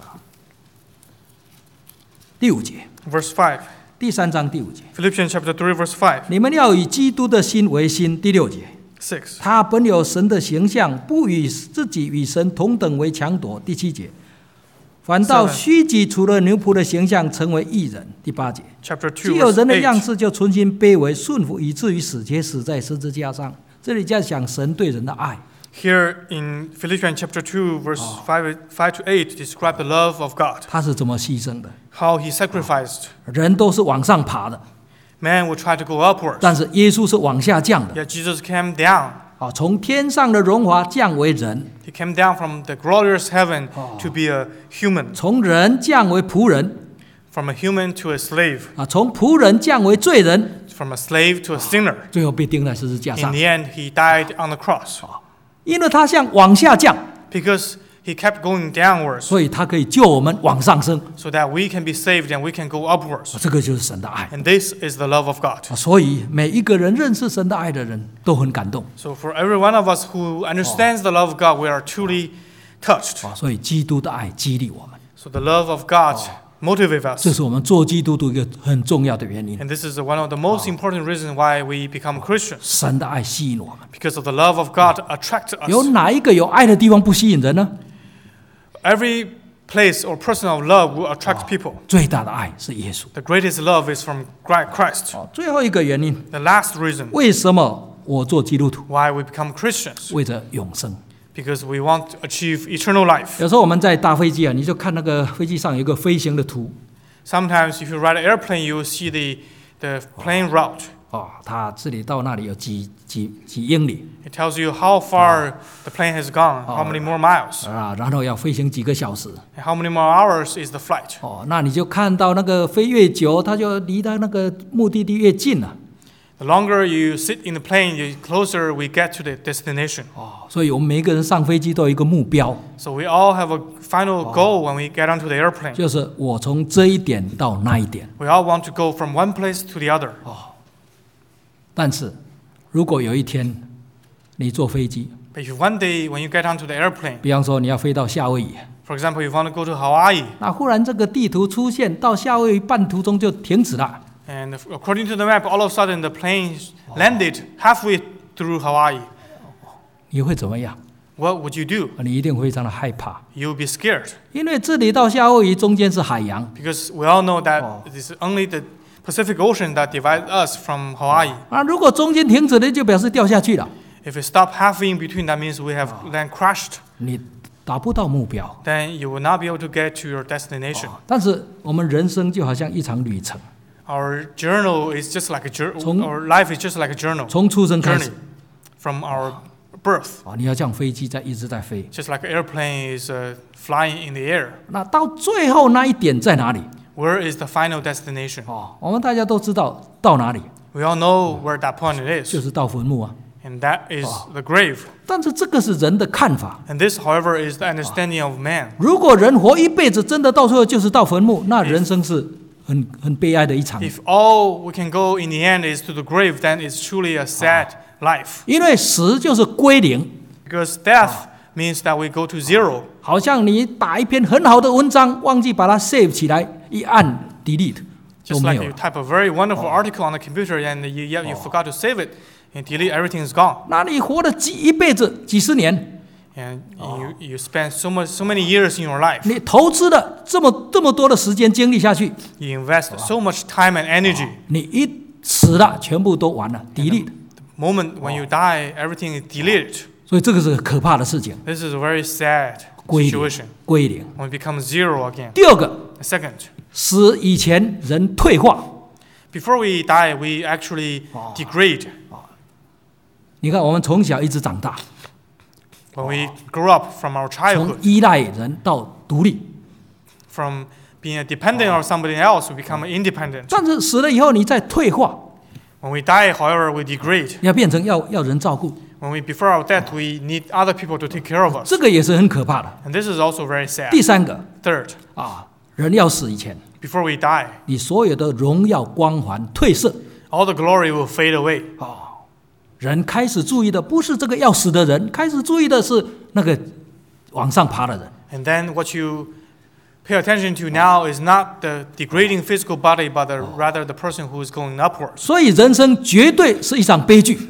第五节， verse five. 第三章第五节， Philippians chapter three, verse five, 你们要以基督的心为心。第六节， six. 他本有神的形象，不以自己与神同等为强夺。第七节，反倒 Seven. 虚己，除了奴仆的形象，成为义人。第八节， Chapter 既 two, 有 verse 人的样 eight. 式，就存心卑微顺服，以至于死，且死在十字架上。这里在讲神对人的爱。 Here in Philippians chapter two, verse five, five to eight, describe the love of God, 他是怎么牺牲的？ how He sacrificed. 人都是往上爬的， Man will try to go upwards, 但是耶稣是往下降的。 yet Jesus came down. 啊，从天上的荣华降为人， He came down from the glorious heaven to be a human, 从人降为仆人， from a human to a slave, 啊，从仆人降为罪人， from a slave to a sinner. 最后被钉在十字架 In 上。 the end, He died on the cross 因为他向往下降， because He kept going downwards 所以他可以救我们往上升。 so that we can be saved and we can go upwards. 啊这个就是神的爱。 And this is the love of God. 啊所以每一个人认识神的爱的人都很感动。 So for every one of us who understands the love of God, we are truly touched. 啊，所以基督的爱激励我们， So the love of God motivates 这 us. 是我们做基督徒一个很重要的原因。 And this is one of the most important reasons why we become Christians. 神的爱吸引我们， Because of the love of God attracts 有 us. 哪一个有爱的地方不吸引人呢？ Every place or person of love will attract people. 最大的爱是耶稣。 The greatest love is from Christ. 哦，最后一个原因， The last reason 为什么我做基督徒？ why we become Christians. 为着永生。 Because we want to achieve eternal life. 有时候我们在搭飞机啊，你就看那个飞机上有一个飞行的图， Sometimes if you ride an airplane, you will see the, the plane route. 哦，它这里到那里有几几几英里 It tells you how far the plane has gone, how many more miles, 啊，然后要飞行几个小时 and how many more hours is the flight. 哦，那你就看到那个飞越久，它就离到那个目的地越近了 The longer you sit in the plane, the closer we get to the destination. 哦，所以我们每一个人上飞机都有一个目标， So we all have a final goal when we get onto the airplane. 就是我从这一点到那一点。 We all want to go from one place to the other. 但是如果有一天你坐飞机， But if one day when you get onto the airplane, 比方说你要飞到夏威夷， for example, you want to go to Hawaii, 那忽然这个地图出现到夏威夷半途中就停止了， and according to the map, all of a sudden the plane landed halfway through Hawaii. 你会怎么样？ What would you do? 你一定非常的害怕， You'll be scared 因为这里到夏威夷中间是海洋 because we all know that Oh. it is only the Pacific Ocean that divides us from Hawaii. 啊。如果中间停止了，就表示掉下去了， If we stop halfway in between, that means we have then crashed. 你达不到目标。 Then you will not be able to get to your destination. 但是我们人生就好像一场旅程， Our journal is just like a journal. 从- Our life is just like a journal 从出生开 journey 始 from our birth. 啊，你要像飞机在一直在飞， Just like an airplane is uh, flying in the air. 那到最后那一点在哪里？ Where is the final destination? 哦，我们大家都知道到哪里， We all know where that point 就 is, 是到坟墓啊。 and that is the grave. 但是这个是人的看法。 And this, however, is the understanding of man. 如果人活一辈子，真的到最后就是到坟墓，那人生是很很悲哀的一场。 If all we can go in the end is to the grave, then it's truly a sad life. 因为死就是归零， Because death means that we go to zero. 好像你打一篇很好的文章，忘记把它 save 起来，一按 delete 都 Just 没 like 有 you 了。 type a very wonderful article on the computer and you, yet you forgot to save it and delete, everything is gone. 那你活了几一辈子几十年， And you, you spend so much, so many years in your life. 你投资了这么这么多的时间精力下去， You invest so much time and energy. 你一死了，全部都完了 delete。 The moment when you die, everything is deleted. 所以这个是可怕的事情， This is a very sad 归零 situation 归零。 when it becomes zero again. 第二个， Second, 死以前人退化。 before we die, we actually degrade. 你看，我们从小一直长大， When we grow up from our 从 childhood, 依赖人到独立， from being a dependent on somebody else, we become independent. 但是死了以后你再退化， When we die, however, we degrade. 要变成要要人照顾， When we before our death, we need other people to take care of us. 这个也是很可怕的。 And this is also very sad. 第三个 Third, 啊，人要死以前， before we die, 你所有的荣耀光环褪色 all the glory will fade away. 啊。人开始注意的不是这个要死的人，开始注意的是那个往上爬的人。 And then what you pay attention to now is not the degrading physical body, but the, rather the person who is going upwards. 所以人生绝对是一场悲剧。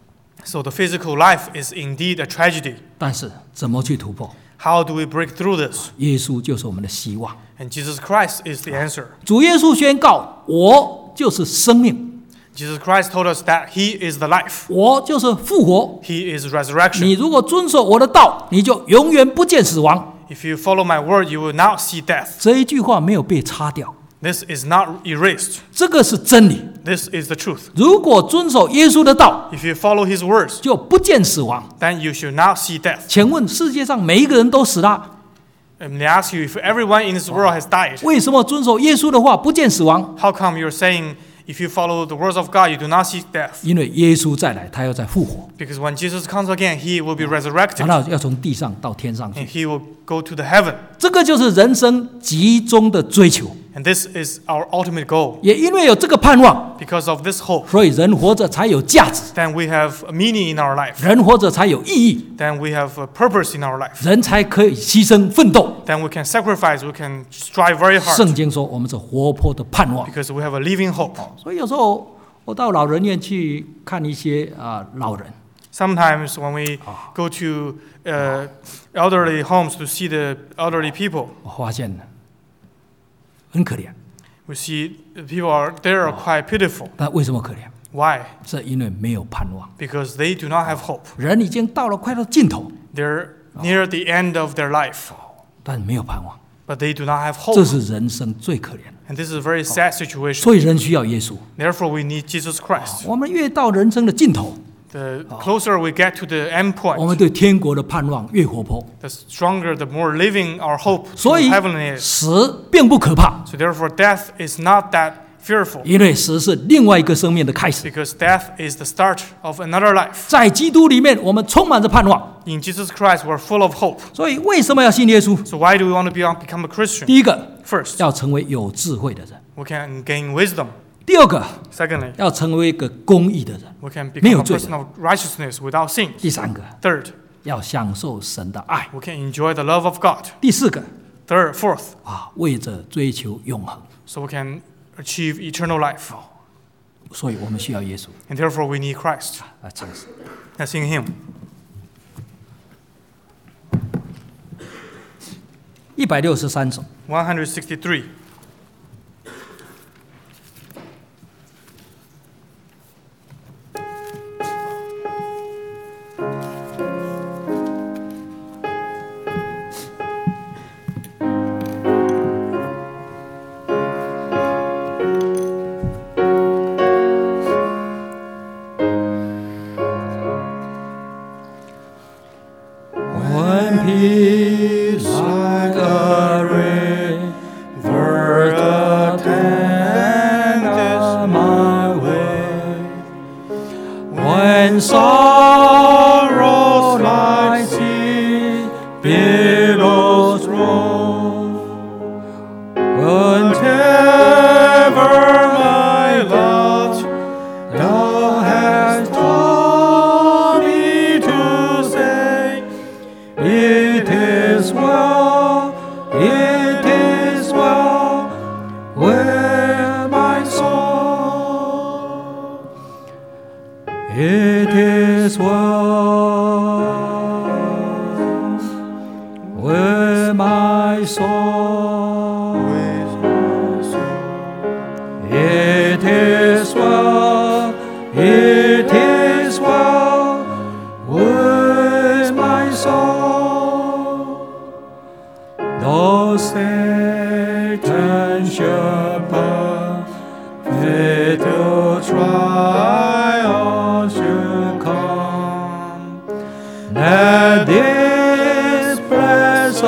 So the physical life is indeed a tragedy. 但是怎么去突破？ How do we break through this? 耶稣就是我们的希望。 And Jesus Christ is the answer. 主耶稣宣告：“我就是生命， Jesus Christ told us that He is the life. 我就是复活。 He is resurrection. 你如果遵守我的道，你就永远不见死亡。” If you follow my word, you will not see death. 这一句话没有被擦掉， This is not erased. 这个是真理。 This is the truth. 如果遵守耶稣的道， If you follow His words, 就不见死亡。 then you should not see death. 请问世界上每一个人都死了， And they ask you if everyone in this world has died, 为什么遵守耶稣的话不见死亡？ how come you're saying if you follow the words of God, you do not see death? 因为耶稣再来，他要再复活， Because when Jesus comes again, He will be resurrected 然后要从地上到天上去。 and He will go to the heaven. 这个就是人生集中的追求。 And this is our ultimate goal. 也因为有这个盼望， Because of this hope, 所以人活着才有价值， then we have a meaning in our life. 人活着才有意义， Then we have a purpose in our life. 人才可以牺牲奋斗。 Then we can sacrifice, we can strive very 圣 hard 经说我们是活泼的盼望。 because we have a living hope. 所以有时候我到老人院去看一些啊、老人， Sometimes when we go to uh, elderly homes to see the elderly people, 我发现很可怜。 we see the people are there are quite pitiful. 但为什么可怜？ Why? 是因为没有盼望。 Because they do not have hope. 人已经到了快到尽头， They're near the end of their life, 但没有盼望。 but they do not have 这 hope. 是人生最可怜的。 And this is a very sad situation. 所以人需要耶稣。 Therefore, we need Jesus Christ. 我们越到人生的尽头， The closer we get to the end 我们 point, 对天国的盼望越活泼。 the stronger, the more living our hope to 所以 heavenly is. 死并不可怕， So therefore, death is not that fearful, 因为死是另外一个生命的开始。 because death is the start of another life. 在基督里面，我们充满着盼望。 In Jesus Christ, we're full of hope. 所以为什么要信耶稣？ So why do we want to be, become a Christian? 第一个， First, 要成为有智慧的人； we can gain wisdom. 第二个， Secondly, 要成为一个公义的人； we can 没 become 有 a 罪的。 person of righteousness without sin. 第三个， Third, 要享受神的爱； we can enjoy the love of God. 第四个， Third, fourth, 啊，为着追求永恒。 so we can achieve eternal life. 所以我们需要耶稣。 And therefore, we need Christ. 来唱诗。 Let's sing a hymn. 一百六十三首。 one hundred sixty-three. When peace like a river attendeth my way, when sorrow like sea billows roll, whatever my lot thou hast taught me to say, it is well, it is well with my soul. It is well with my soul. It is well, it is well with my soul. Though Satan should buffet, the trial should come, let this blessed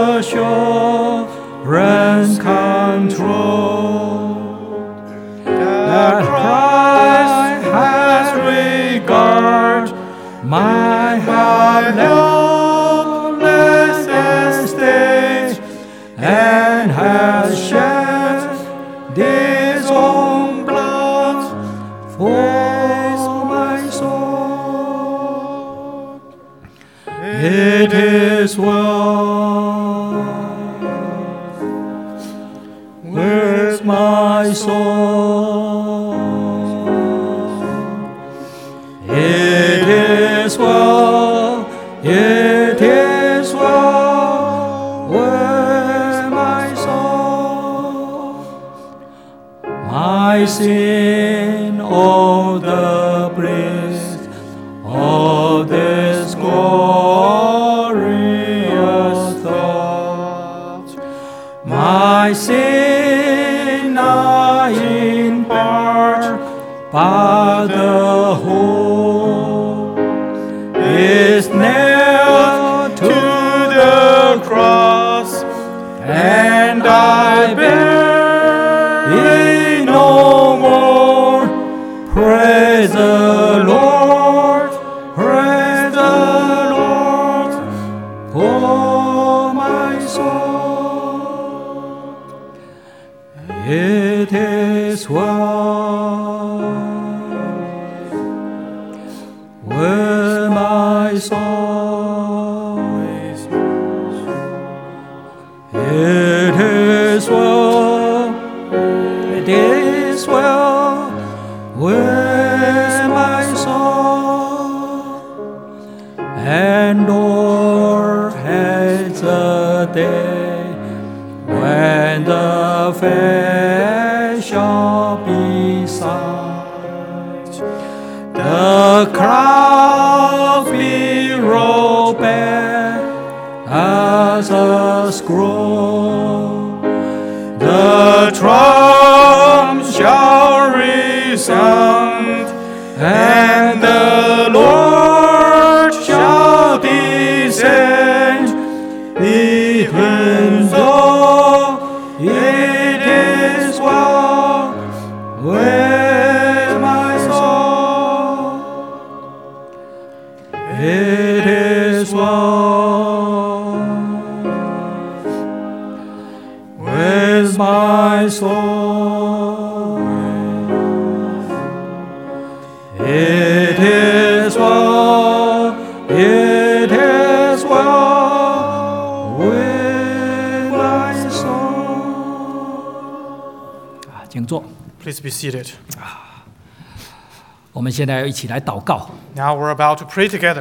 assurance control, that Christ has regard my helpless estate, and has shed his own blood for my soul. It is well with my soul. It is well, it is well with my soul. My sin, oh, the bliss of this glorious thought. My sin I in part, but the whole is nailed to the cross, and I bear it no more. Praise the Lord, praise the Lord, oh my soul. It is well with my soul. It is well, it is well with my soul, and o'er has a day when the fair shall be sight, the clouds be rolled back as a scroll, It is well with my soul. It is well, it is well with my soul. 啊，请坐。 Please be seated. 我们现在要一起来祷告。 Now we're about to pray together.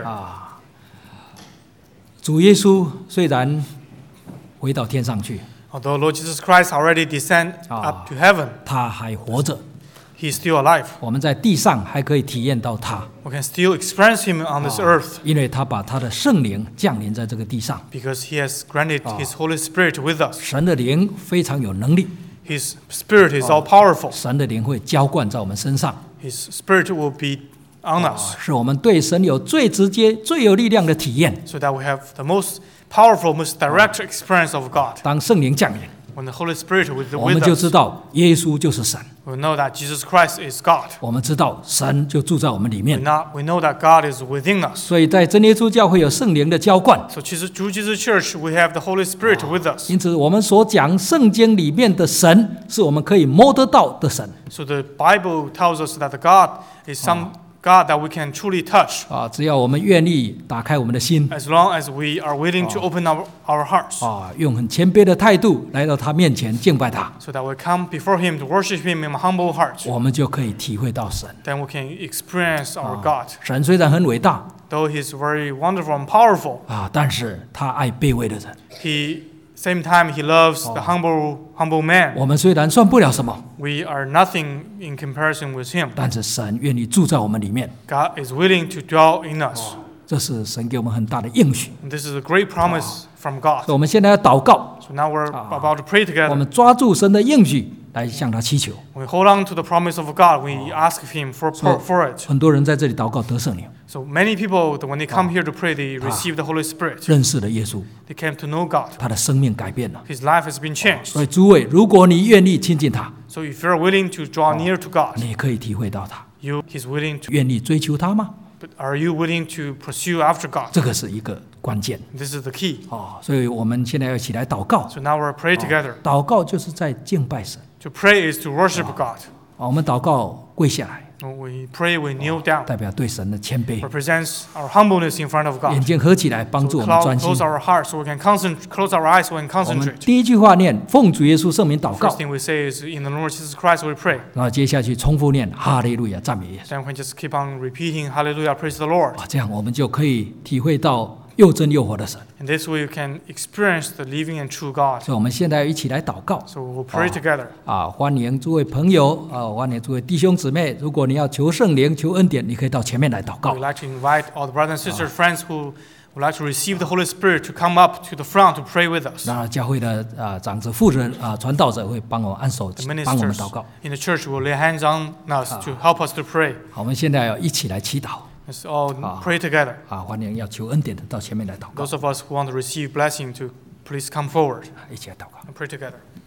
主耶稣虽然回到天上去， Although Lord Jesus Christ already descended up to heaven, 他还活着， He's still alive. 我们在地上还可以体验到他， We can still experience Him on this earth 因为他把他的圣灵降临在这个地上。 because He has granted His Holy Spirit with us. 神的灵非常有能力， His Spirit is all powerful. 神的灵会浇灌在我们身上， His Spirit will be on us 使我们对神有最直接、最有力量的体验。 so that we have the most powerful, most direct experience of God. 当圣灵降临， When the Holy Spirit is 我们 with 就知 us, 道耶稣就是神， we know that Jesus Christ is God. 我们知道神就住在我们里 We 面。 know, we know that God is within us. 所以在真耶稣教会有圣灵的浇灌， So Jesus, through Jesus Church, we have the Holy Spirit with us. 因此我们所讲圣经里面的神，是我们可以摸得到的神。 So the Bible tells us that the God is some God that we can truly touch 啊，只要我们愿意打开我们的心， as long as we are willing to open our, our hearts 啊，用很谦卑的态度来到他面前敬拜他， so that we come before Him to worship Him in a humble heart. 我们就可以体会到神。 Then we can experience our God. 神虽然很伟大 Though He's very wonderful and powerful, 啊，但是他爱卑微的人。 He same time He loves the humble humble man. 我们虽然算不了什么， We are nothing in comparison with Him. 但是神愿意住在我们里面， God is willing to dwell in us. 这是神给我们很大的应许。 And this is a great promise from 所 God. 以我们现在要祷告， So now we're about to pray 我 together. 们抓住神的应许来向他祈求。 We hold on to the promise of God. We ask Him for, for, for it. 很多人在这里祷告得圣灵， So many people, when they come here to pray, they receive the Holy Spirit. 认识了耶稣， They came to know God. 他的生命改变了。 His life has been changed. 所以诸位，如果你愿意亲近他， So if you're willing to draw near to God, 你也可以体会到他。 you, He's willing to. 愿意追求他吗？ But are you willing to pursue after God? 这个是一个关键 This is the key. 哦。所以我们现在要一起来祷告。 So now we're pray together. 祷告就是在敬拜神 To pray is to worship God. 啊。我们祷告跪下来， When we pray, we kneel down. 代表对神的谦卑。 Represents our humbleness in front of 眼 God. 睛合起来，帮助 So 我们专 close 心。 our hearts so we can concentrate. Close our eyes so we can 我们 concentrate. 第一句话念奉主耶稣圣名祷告 First，thing we say is, in the Lord Jesus Christ we pray. 然后接下去重复念哈利路亚赞美耶稣 Then we can just keep on repeating, Hallelujah, praise the Lord. 啊，这样我们就可以体会到又真又活的神。 In this way, you can experience the living and true God. 所以我们现在一起来祷告 So we'll pray together. 啊！欢迎诸位朋友啊，欢迎诸位弟兄姊妹。如果你要求圣灵、求恩典，你可以到前面来祷告 We'd。like to invite all the brothers and sisters, friends who would like to receive the Holy Spirit to come up to the front to pray with us. 那教会的啊长子、负责人啊传道者会帮我们按手 The， 帮我们 ministers 祷告。 in the church will lay hands on us to help us to pray. 好，我们现在要一起来祈祷 Let's all pray together. 啊！欢迎要求恩典的到前面来祷告 Those，of us who want to receive blessing to please come forward 一起来祷告。 and pray together.